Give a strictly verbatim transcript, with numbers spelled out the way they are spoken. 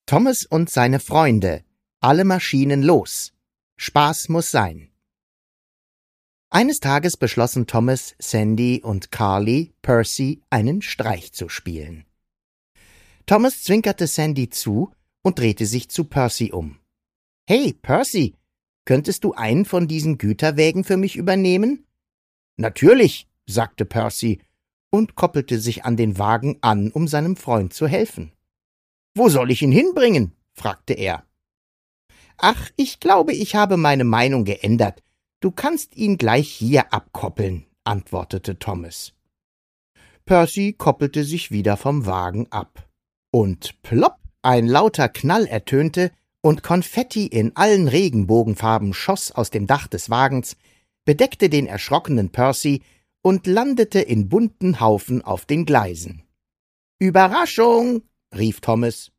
Thomas und seine Freunde. Alle Maschinen los. Spaß muss sein. Eines Tages beschlossen Thomas, Sandy und Carly, Percy, einen Streich zu spielen. Thomas zwinkerte Sandy zu und drehte sich zu Percy um. »Hey, Percy, könntest du einen von diesen Güterwägen für mich übernehmen?« »Natürlich«, sagte Percy und koppelte sich an den Wagen an, um seinem Freund zu helfen. »Wo soll ich ihn hinbringen?« fragte er. »Ach, ich glaube, ich habe meine Meinung geändert. Du kannst ihn gleich hier abkoppeln«, antwortete Thomas. Percy koppelte sich wieder vom Wagen ab. Und plopp, ein lauter Knall ertönte, und Konfetti in allen Regenbogenfarben schoss aus dem Dach des Wagens, bedeckte den erschrockenen Percy und landete in bunten Haufen auf den Gleisen. »Überraschung«, rief Thomas.